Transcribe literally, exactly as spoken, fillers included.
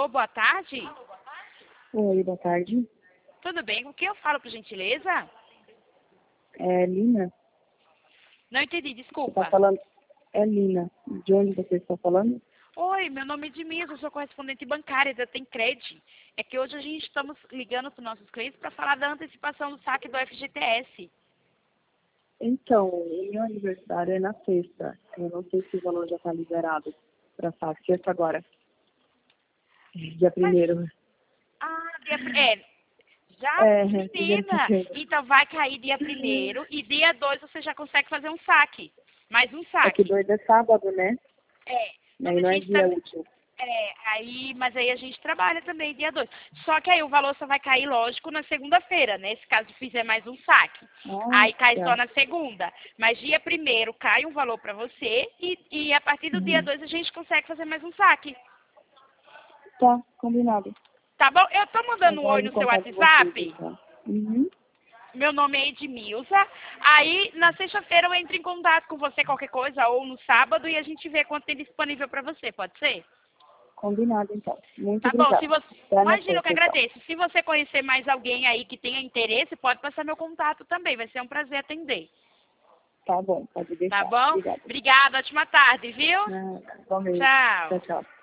Alô, boa tarde. Oi, boa tarde. Tudo bem? Com quem eu falo, por gentileza? É Lina? Não entendi, Você desculpa. está falando? É Lina. De onde você está falando? Oi, meu nome é Edmilson, eu sou correspondente bancária da Tencred. É que hoje a gente estamos ligando para os nossos clientes para falar da antecipação do saque do F G T S. Então, o meu aniversário é na sexta. Eu não sei se o valor já está liberado para saque. Sexta agora. Dia Mas, primeiro. ah, dia, pri- é, já, É, dia menina, primeiro. então vai cair dia primeiro e dia dois você já consegue fazer um saque. Mais um É que saque. dois é sábado, né? É, mas Aí a não é gente dia também. útil. É, aí, mas aí a gente trabalha também dia dois. Só que aí o valor só vai cair, lógico, na segunda-feira, né? Se caso fizer mais um saque. Ah, Aí cai só tá. na segunda. Mas dia primeiro cai um valor para você e, e a partir do dia Uhum. dois a gente consegue fazer mais um saque. Tá, combinado. Tá bom? Eu tô mandando um oi Aguardo no o seu contato de vocês, WhatsApp. então. Uhum. Meu nome é Edmilza. Aí na sexta-feira eu entro em contato com você qualquer coisa ou no sábado e a gente vê quanto tem disponível para você, pode ser? Combinado, então. Muito Tá bom, se obrigada. você. Até na Imagina, eu que sexta, então. agradeço. Se você conhecer mais alguém aí que tenha interesse, pode passar meu contato também. Vai ser um prazer atender. Tá bom, pode Tá deixar. bom? Obrigada. Obrigada, ótima tarde, viu? Ah, igualmente. Tchau. Tchau, tchau.